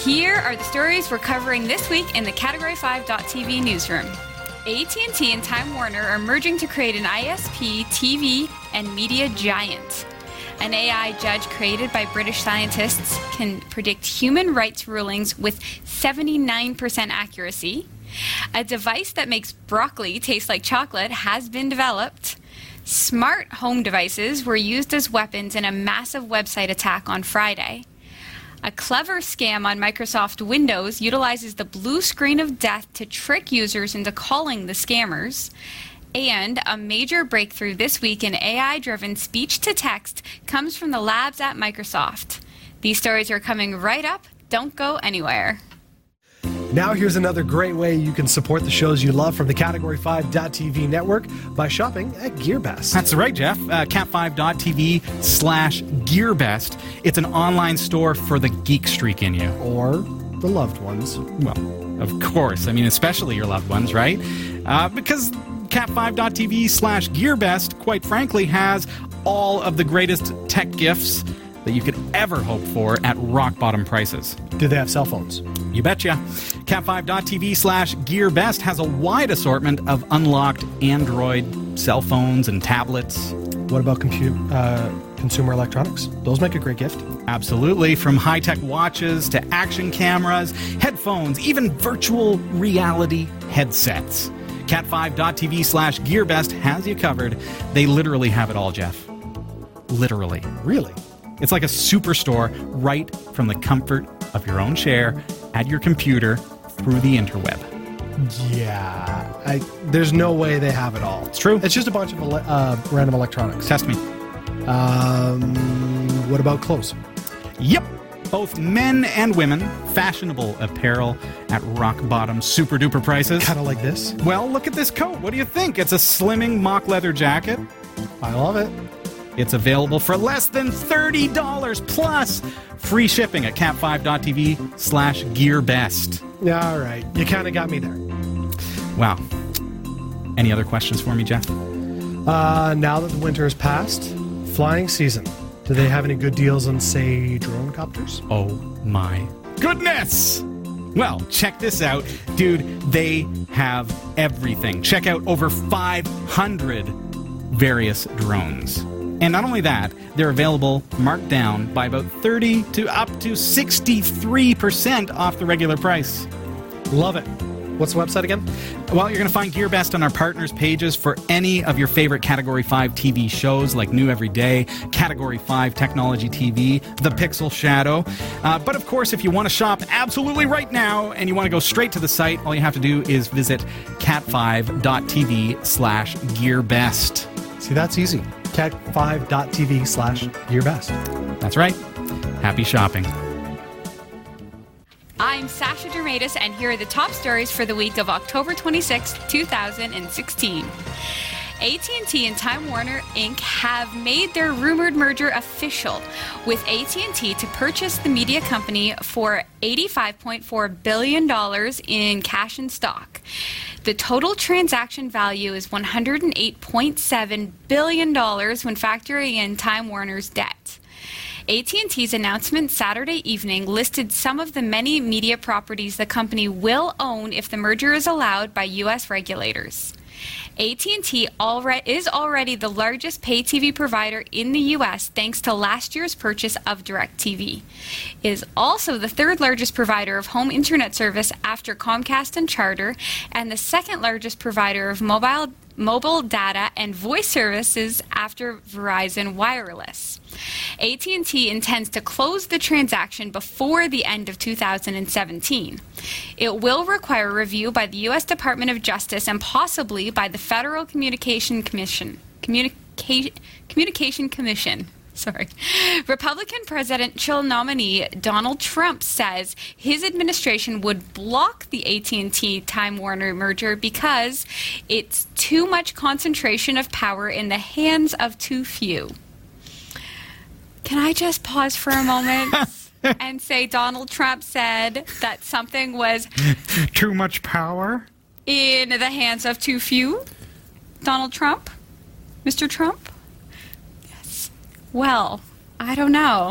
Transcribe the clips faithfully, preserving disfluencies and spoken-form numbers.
Here are the stories we're covering this week in the Category five dot T V newsroom. A T and T and Time Warner are merging to create an I S P, T V, and media giant. An A I judge created by British scientists can predict human rights rulings with seventy-nine percent accuracy. A device that makes broccoli taste like chocolate has been developed. Smart home devices were used as weapons in a massive website attack on Friday. A clever scam on Microsoft Windows utilizes the blue screen of death to trick users into calling the scammers. And a major breakthrough this week in A I-driven speech-to-text comes from the labs at Microsoft. These stories are coming right up. Don't go anywhere. Now here's another great way you can support the shows you love from the Category five dot T V network by shopping at GearBest. That's right, Jeff. Uh, cat five dot T V slash GearBest. It's an online store for the geek streak in you. Or the loved ones. Well, of course. I mean, especially your loved ones, right? Uh, because cat five dot T V slash GearBest, quite frankly, has all of the greatest tech gifts that you could ever hope for at rock-bottom prices. Do they have cell phones? You betcha. cat five dot T V slash GearBest has a wide assortment of unlocked Android cell phones and tablets. What about compute, uh, consumer electronics? Those make a great gift. Absolutely. From high-tech watches to action cameras, headphones, even virtual reality headsets. cat five dot T V slash GearBest has you covered. They literally have it all, Jeff. Literally. Really? It's like a superstore right from the comfort of your own chair at your computer through the interweb. Yeah. I, there's no way they have it all. It's true. It's just a bunch of ele- uh, random electronics. Test me. Um, what about clothes? Yep. Both men and women, fashionable apparel at rock-bottom, super-duper prices. Kind of like this? Well, look at this coat. What do you think? It's a slimming mock leather jacket. I love it. It's available for less than thirty dollars plus free shipping at cat five dot T V slash GearBest. Yeah, all right. You kind of got me there. Wow. Any other questions for me, Jeff? Uh, now that the winter has passed, flying season. Do they have any good deals on, say, drone copters? Oh my goodness! Well, check this out. Dude, they have everything. Check out over five hundred various drones. And not only that, they're available marked down by about thirty to up to sixty-three percent off the regular price. Love it. What's the website again? Well, you're going to find GearBest on our partners pages for any of your favorite Category five T V shows like New Every Day, Category five Technology T V, The Pixel Shadow. Uh, but of course, if you want to shop absolutely right now and you want to go straight to the site, all you have to do is visit cat five dot T V slash GearBest. See, that's easy. cat five dot T V slash GearBest. That's right. Happy shopping. I'm Sasha Dermatis, and here are the top stories for the week of October twenty-sixth, two thousand sixteen. A T and T and Time Warner Incorporated have made their rumored merger official, with A T and T to purchase the media company for eighty-five point four billion dollars in cash and stock. The total transaction value is one hundred eight point seven billion dollars when factoring in Time Warner's debt. A T and T's announcement Saturday evening listed some of the many media properties the company will own if the merger is allowed by U S regulators. A T and T alre- is already the largest pay T V provider in the U S thanks to last year's purchase of DirecTV. It is also the third largest provider of home internet service after Comcast and Charter, and the second largest provider of mobile mobile data and voice services after Verizon Wireless. A T and T intends to close the transaction before the end of two thousand seventeen. It will require review by the U S Department of Justice and possibly by the Federal Communication Commission. Communica- Communication Commission. Sorry. Republican presidential nominee Donald Trump says his administration would block the A T and T Time Warner merger because it's too much concentration of power in the hands of too few. Can I just pause for a moment and say Donald Trump said that something was too much power in the hands of too few? Donald Trump? Mister Trump? Well, I don't know.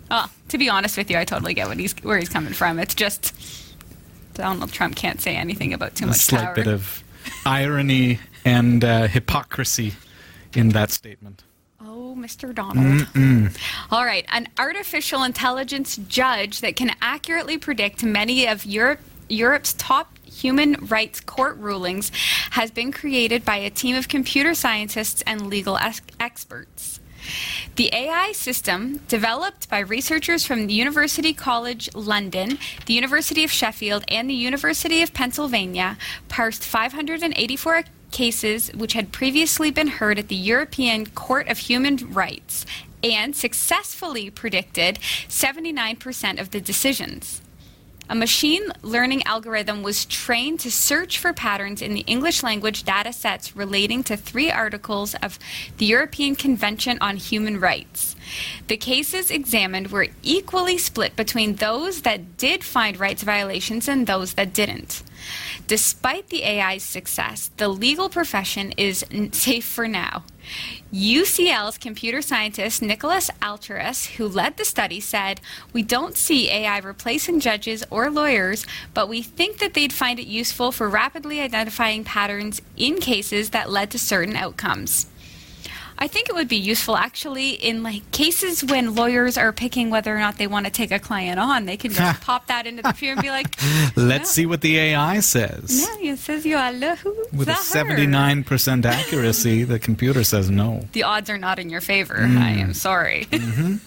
Oh, to be honest with you, I totally get what he's where he's coming from. It's just Donald Trump can't say anything about too A much slight power. bit of irony and uh, hypocrisy in that statement. Oh, Mister Donald. Mm-mm. All right. An artificial intelligence judge that can accurately predict many of Europe, Europe's top human rights court rulings has been created by a team of computer scientists and legal ex- experts. The A I system, developed by researchers from the University College London, the University of Sheffield, and the University of Pennsylvania, parsed five hundred eighty-four cases which had previously been heard at the European Court of Human Rights and successfully predicted seventy-nine percent of the decisions. A machine learning algorithm was trained to search for patterns in the English language data sets relating to three articles of the European Convention on Human Rights. The cases examined were equally split between those that did find rights violations and those that didn't. Despite the A I's success, the legal profession is n- safe for now. U C L's computer scientist Nicholas Alteris, who led the study, said, "We don't see A I replacing judges or lawyers, but we think that they'd find it useful for rapidly identifying patterns in cases that led to certain outcomes." I think it would be useful actually in like cases when lawyers are picking whether or not they want to take a client on. They can just pop that into the computer and be like, Let's no. see what the A I says. No, it says you are lo- who's With a that her? seventy-nine percent accuracy, the computer says no. The odds are not in your favor. Mm. I am sorry. Mm-hmm.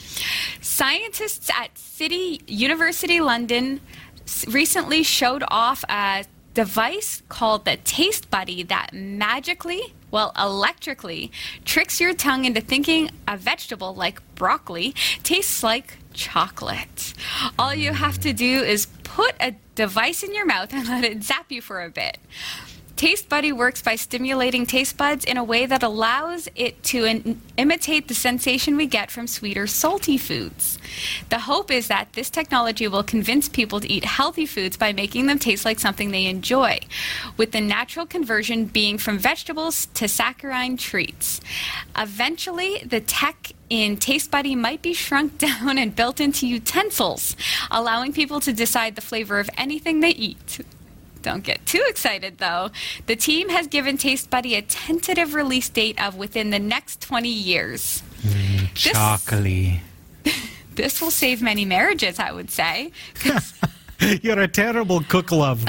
Scientists at City University London s- recently showed off a device called the Taste Buddy that magically, well, electrically, tricks your tongue into thinking a vegetable like broccoli tastes like chocolate. All you have to do is put a device in your mouth and let it zap you for a bit. Taste Buddy works by stimulating taste buds in a way that allows it to in- imitate the sensation we get from sweet or salty foods. The hope is that this technology will convince people to eat healthy foods by making them taste like something they enjoy, with the natural conversion being from vegetables to saccharine treats. Eventually, the tech in Taste Buddy might be shrunk down and built into utensils, allowing people to decide the flavor of anything they eat. Don't get too excited, though. The team has given Taste Buddy a tentative release date of within the next twenty years. Mm, This- chocolate. This will save many marriages, I would say. You're a terrible cook, love.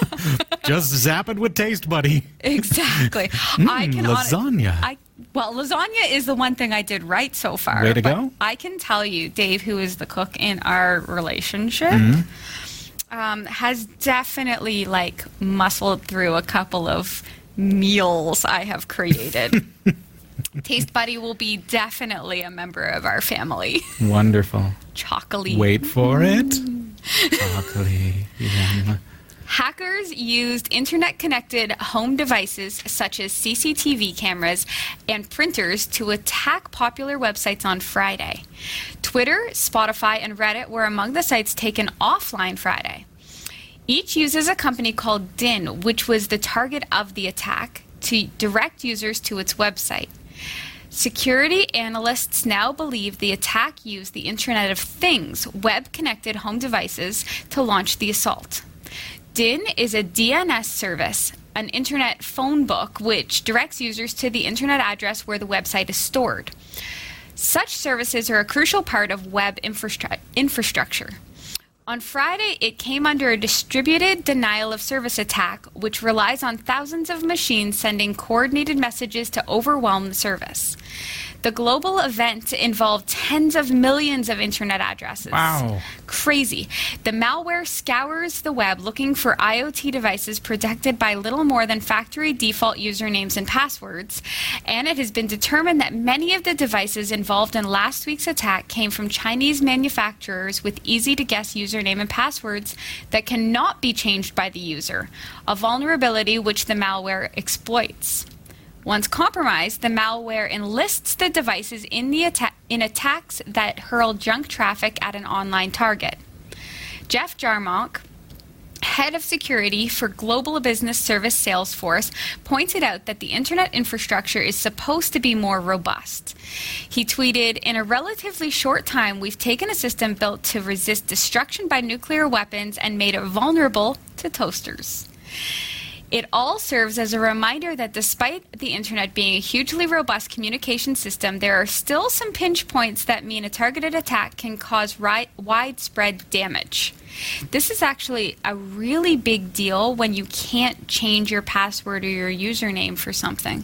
Just zap it with Taste Buddy. Exactly. Mm, I can hon- lasagna. I well, lasagna is the one thing I did right so far. Way to but go. I can tell you, Dave, who is the cook in our relationship, Mm-hmm. um, has definitely like muscled through a couple of meals I have created. Taste Buddy will be definitely a member of our family. Wonderful. Chocolate. Wait for it. Chocolate. Yum. Hackers used internet-connected home devices such as C C T V cameras and printers to attack popular websites on Friday. Twitter, Spotify, and Reddit were among the sites taken offline Friday. Each uses a company called Din, which was the target of the attack, to direct users to its website. Security analysts now believe the attack used the Internet of Things, web-connected home devices, to launch the assault. Din is a D N S service, an internet phone book, which directs users to the internet address where the website is stored. Such services are a crucial part of web infrastru- infrastructure. On Friday, it came under a distributed denial of service attack, which relies on thousands of machines sending coordinated messages to overwhelm the service. The global event involved tens of millions of internet addresses. Wow. Crazy. The malware scours the web looking for IoT devices protected by little more than factory default usernames and passwords, and it has been determined that many of the devices involved in last week's attack came from Chinese manufacturers with easy-to-guess username and passwords that cannot be changed by the user, a vulnerability which the malware exploits. Once compromised, the malware enlists the devices in the atta- in attacks that hurl junk traffic at an online target. Jeff Jarmonk, head of security for global business service Salesforce, pointed out that the internet infrastructure is supposed to be more robust. He tweeted, "In a relatively short time, we've taken a system built to resist destruction by nuclear weapons and made it vulnerable to toasters." It all serves as a reminder that despite the internet being a hugely robust communication system, there are still some pinch points that mean a targeted attack can cause ri- widespread damage. This is actually a really big deal when you can't change your password or your username for something.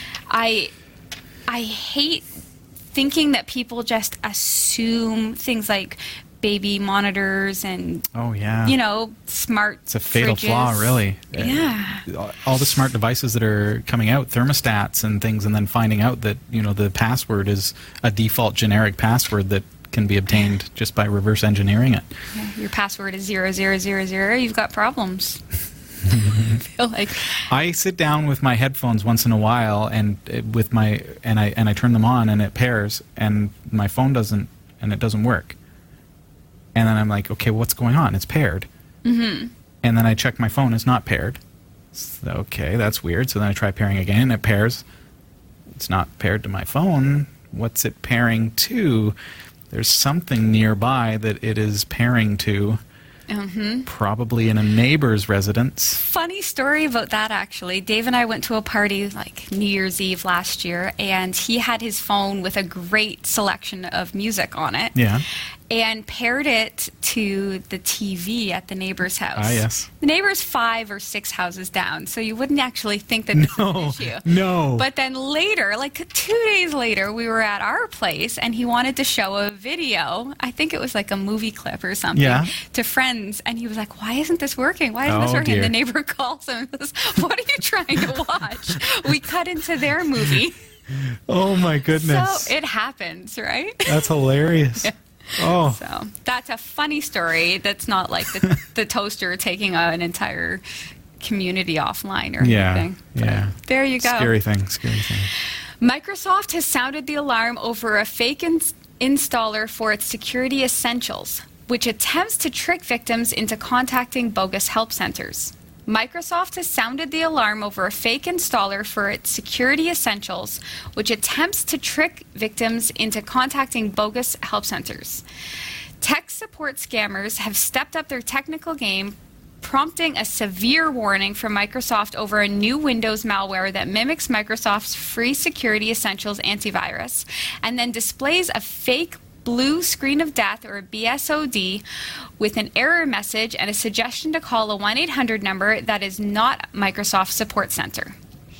I I hate thinking that people just assume things like baby monitors and, oh yeah, you know, smart It's a fatal fridges. flaw, really. Yeah. All the smart devices that are coming out, thermostats and things, and then finding out that, you know, the password is a default generic password that can be obtained just by reverse engineering it. Yeah, your password is zero zero zero zero. You've got problems. I feel like I sit down with my headphones once in a while, and uh, with my and I and I turn them on, and it pairs, and my phone doesn't, and it doesn't work. And then I'm like, okay, what's going on? It's paired. Mm-hmm. And then I check my phone, it's not paired. So, okay, that's weird. So then I try pairing again, and it pairs. It's not paired to my phone. What's it pairing to? There's something nearby that it is pairing to. Mm-hmm. Probably in a neighbor's residence. Funny story about that, actually. Dave and I went to a party like New Year's Eve last year, and he had his phone with a great selection of music on it. Yeah. And paired it to the T V at the neighbor's house. Ah, yes. The neighbor's five or six houses down, so you wouldn't actually think that this No, was an issue. no. But then later, like two days later, we were at our place, and he wanted to show a video. I think it was like a movie clip or something Yeah. to friends, and he was like, "Why isn't this working? Why isn't this Oh, working?" dear. And the neighbor calls him and says, "What are you trying to watch?" We cut into their movie. Oh my goodness. So it happens, right? That's hilarious. Yeah. Oh. So that's a funny story. That's not like the, the toaster taking an entire community offline or Yeah, anything. But yeah. there you go. Scary thing, scary thing. Microsoft has sounded the alarm over a fake ins- installer for its Security Essentials, which attempts to trick victims into contacting bogus help centers. Microsoft has sounded the alarm over a fake installer for its Security Essentials, which attempts to trick victims into contacting bogus help centers. Tech support scammers have stepped up their technical game, prompting a severe warning from Microsoft over a new Windows malware that mimics Microsoft's free Security Essentials antivirus and then displays a fake blue screen of death, or a B S O D, with an error message and a suggestion to call a one eight hundred number that is not Microsoft Support Center.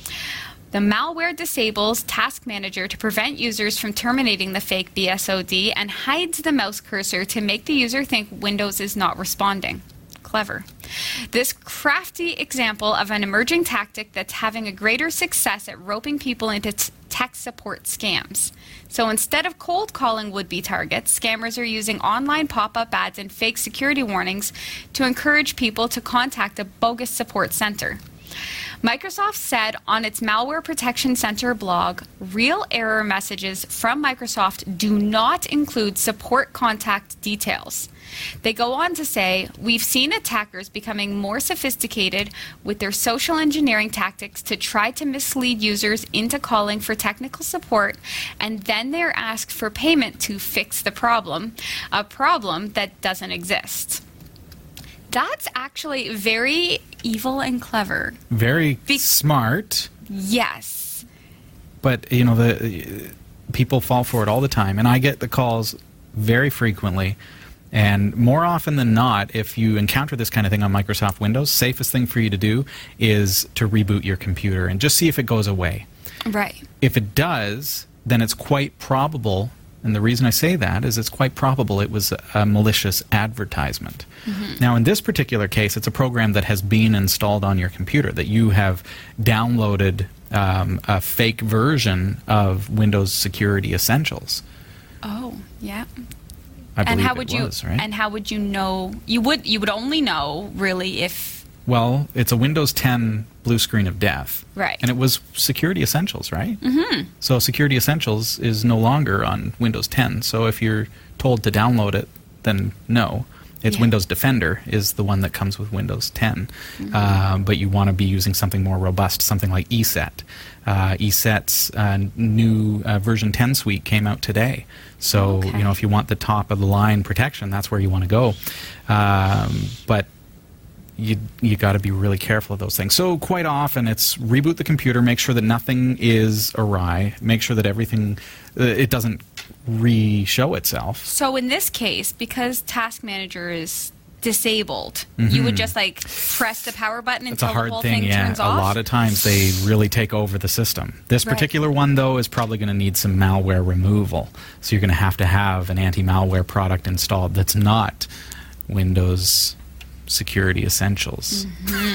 The malware disables Task Manager to prevent users from terminating the fake B S O D and hides the mouse cursor to make the user think Windows is not responding. Clever. This crafty example of an emerging tactic that's having a greater success at roping people into t- tech support scams. So instead of cold calling would-be targets, scammers are using online pop-up ads and fake security warnings to encourage people to contact a bogus support center. Microsoft said on its Malware Protection Center blog, real error messages from Microsoft do not include support contact details. They go on to say, we've seen attackers becoming more sophisticated with their social engineering tactics to try to mislead users into calling for technical support, and then they're asked for payment to fix the problem, a problem that doesn't exist. That's actually very evil and clever. Very Be- smart. Yes. But, you know, the people fall for it all the time. And I get the calls very frequently. And more often than not, if you encounter this kind of thing on Microsoft Windows, safest thing for you to do is to reboot your computer and just see if it goes away. Right. If it does, then it's quite probable, and the reason I say that is it's quite probable it was a malicious advertisement. Mm-hmm. Now, in this particular case, it's a program that has been installed on your computer, that you have downloaded um, a fake version of Windows Security Essentials. Oh, yeah. I believe and how it would was, you right? and how would you know you would you would only know really if Well, it's a Windows ten blue screen of death. Right. And it was Security Essentials, right? Mm-hmm. So Security Essentials is no longer on Windows ten. So if you're told to download it, then no. It's Yeah. Windows Defender is the one that comes with Windows ten. Mm-hmm. Uh, but you want to be using something more robust, something like ESET. Uh, ESET's uh, new uh, version ten suite came out today. So, Okay. you know, if you want the top of the line protection, that's where you want to go. Um, but you you got to be really careful of those things. So quite often it's reboot the computer, make sure that nothing is awry, make sure that everything, uh, it doesn't re-show itself. So in this case, because Task Manager is disabled, you would just like press the power button It's a until the hard whole thing, thing yeah. turns A off? lot of times they really take over the system. This Right. particular one, though, is probably going to need some malware removal. So you're going to have to have an anti-malware product installed that's not Windows Security Essentials,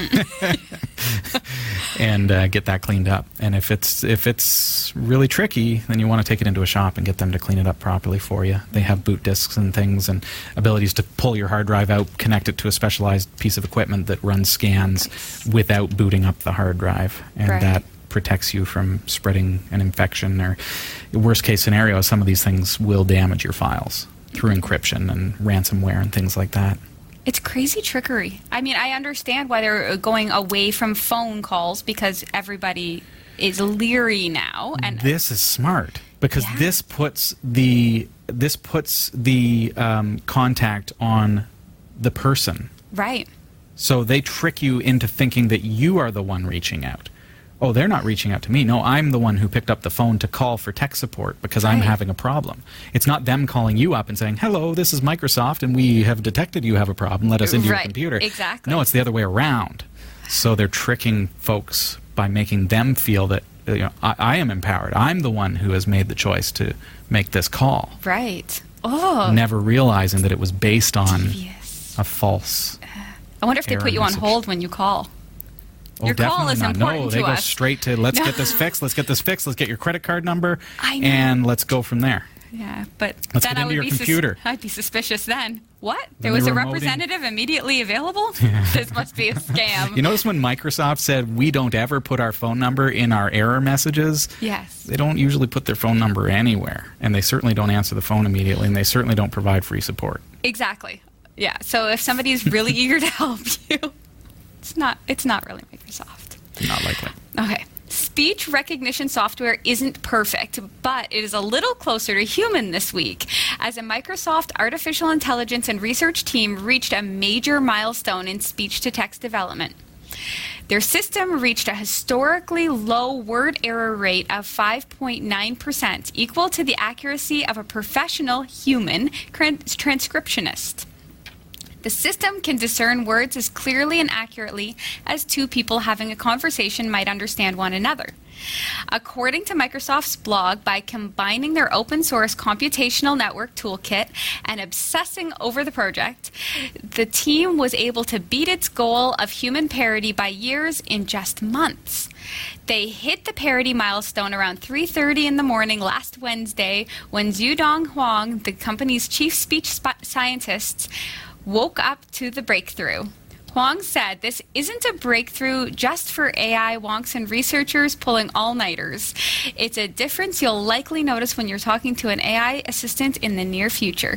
and uh, get that cleaned up. And if it's if it's really tricky, then you want to take it into a shop and get them to clean it up properly for you. They have boot disks and things and abilities to pull your hard drive out, connect it to a specialized piece of equipment that runs scans without booting up the hard drive, and Right. that protects you from spreading an infection, or worst case scenario, some of these things will damage your files through encryption and ransomware and things like that. It's crazy trickery. I mean, I understand why they're going away from phone calls because everybody is leery now. And This is smart because Yeah. this puts the this puts the um, contact on the person. right. So they trick you into thinking that you are the one reaching out. Oh, they're not reaching out to me. No, I'm the one who picked up the phone to call for tech support because I'm Right. having a problem. It's not them calling you up and saying, hello, this is Microsoft, and we have detected you have a problem. Let us into your Right, computer. exactly. No, it's the other way around. So they're tricking folks by making them feel that, you know, I, I am empowered. I'm the one who has made the choice to make this call, Right. Oh, never realizing that it was based on devious. a false... I wonder if they error put you on message. hold when you call. Oh, Your call definitely is not. important No, to they go us. straight to let's No. get this fixed. Let's get this fixed. Let's get your credit card number, I know. and let's go from there. Yeah, but Let's then get I into would your be sus- computer. I'd be suspicious then. What? There Then was they a remoting- representative immediately available? This must be a scam. You notice when Microsoft said we don't ever put our phone number in our error messages? Yes. They don't usually put their phone number anywhere, and they certainly don't answer the phone immediately, and they certainly don't provide free support. Exactly. Yeah. So if somebody's really eager to help you, it's not it's not really Microsoft. Not likely. Okay. Speech recognition software isn't perfect, but it is a little closer to human this week, as a Microsoft artificial intelligence and research team reached a major milestone in speech-to-text development. Their system reached a historically low word error rate of five point nine percent, equal to the accuracy of a professional human trans- transcriptionist. The system can discern words as clearly and accurately as two people having a conversation might understand one another. According to Microsoft's blog, by combining their open source computational network toolkit and obsessing over the project, the team was able to beat its goal of human parity by years in just months. They hit the parity milestone around three thirty in the morning last Wednesday when Zhudong Huang, the company's chief speech sp- scientist, woke up to the breakthrough. Huang said this isn't a breakthrough just for A I wonks and researchers pulling all-nighters. It's a difference you'll likely notice when you're talking to an A I assistant in the near future.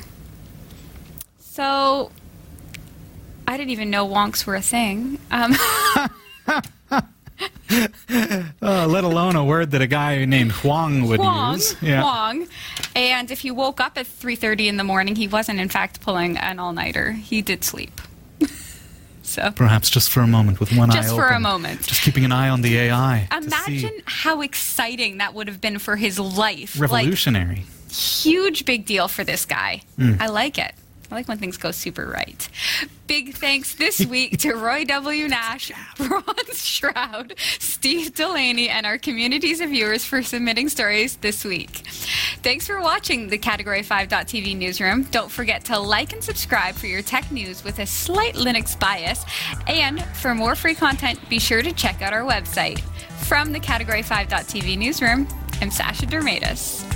So, I didn't even know wonks were a thing. Um, Uh, let alone a word that a guy named Huang would Huang, use. Yeah. Huang. And if he woke up at three thirty in the morning, he wasn't in fact pulling an all-nighter. He did sleep. So Perhaps just for a moment with one eye just open. for a moment. Just keeping an eye on the A I. to see. Imagine how exciting that would have been for his life. Revolutionary. Like, huge big deal for this guy. Mm. I like it. I like when things go super right. Big thanks this week to Roy W. Nash, Bronze Shroud, Steve Delaney, and our communities of viewers for submitting stories this week. Thanks for watching the Category five dot T V newsroom. Don't forget to like and subscribe for your tech news with a slight Linux bias. And for more free content, be sure to check out our website. From the Category five dot T V newsroom, I'm Sasha Dermatis.